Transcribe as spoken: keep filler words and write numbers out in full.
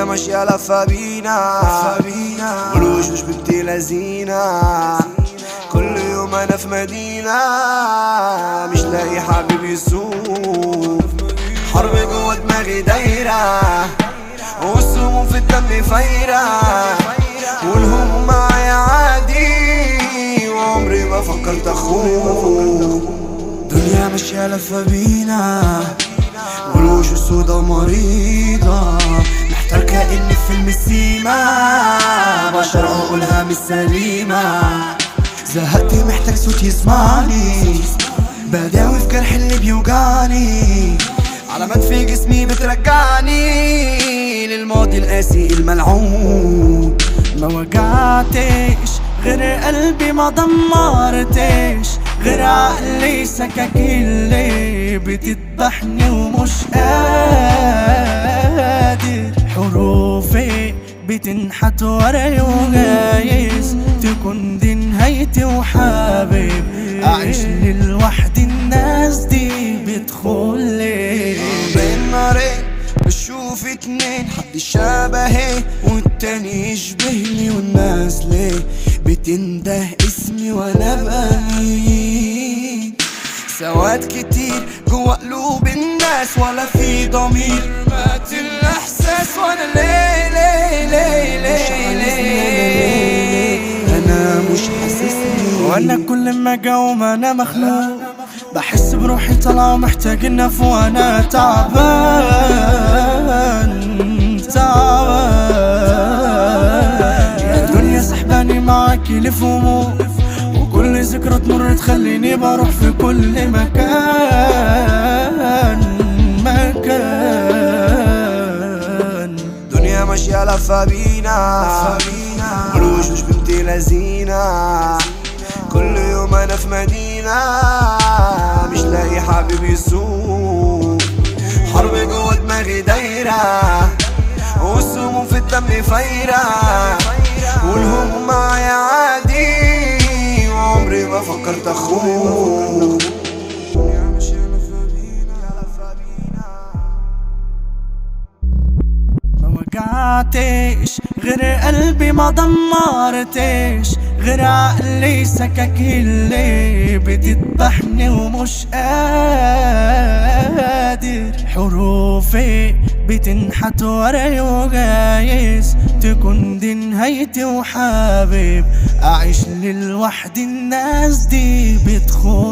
دنيا ماشية لفة بينا والوشوش بنت لذينة. كل يوم انا في مدينة مش لاقي حبيب يسوق. حرب جوه دماغي دايرة والسموم في الدم فايرة والهموم معايا عادي وعمري ما فكرت اخوك. دنيا ماشية لفة بينا والوشوش سودا مريضة. محتار كأني في فيلم السيما بشر عقولها مش سليمة. زهقت محتاج صوت يسمعني بداوي في جرح اللي بيوجعني. علامات في جسمي بترجعني للماضي القاسي الملعون. ما وجعتش غير قلبي ما دمرتش غير عقلي سكك اللي بتذبحني ومش قادر. حروفي بتنحت ورا وجايز تكون دي نهايتي وحابب اعيش للوحدي. الناس دي بتدخلي بين نارين بشوف اتنين حد شبهي والتاني يشبهني. والناس ليه بتنده اسمي وانا بمين؟ سواد كتير جوا قلوب الناس ولا في ضمير. مات الاحساس وانا ليه ليه ليه ليه ليه انا مش حاسسني. وانا كل ما اجاوم انا مخنوق بحس بروحي طالعة ومحتاج النف وانا تعبان تعبان. يا دنيا سحباني معاكي لفوق وكل ذكرى تمر تخليني بروح في كل مكان مكان. دنيا ماشية لفة بينا والوشوش بنت لذينة. كل يوم انا في مدينة مش لاقي حبيب يسوق. حرب جوه دماغي دايرة والسموم في الدم فايرة والهموم معايا عادي وعمري ما فكرت اخوك. ما وجعتش غير قلبي ما دمرتش غير عقلي سكك اللي بتذبحني ومش قادر. حروفي بتنحت ورا وجايز تكون دي نهايتي وحابب اعيش للوحدي. الناس دي بتخون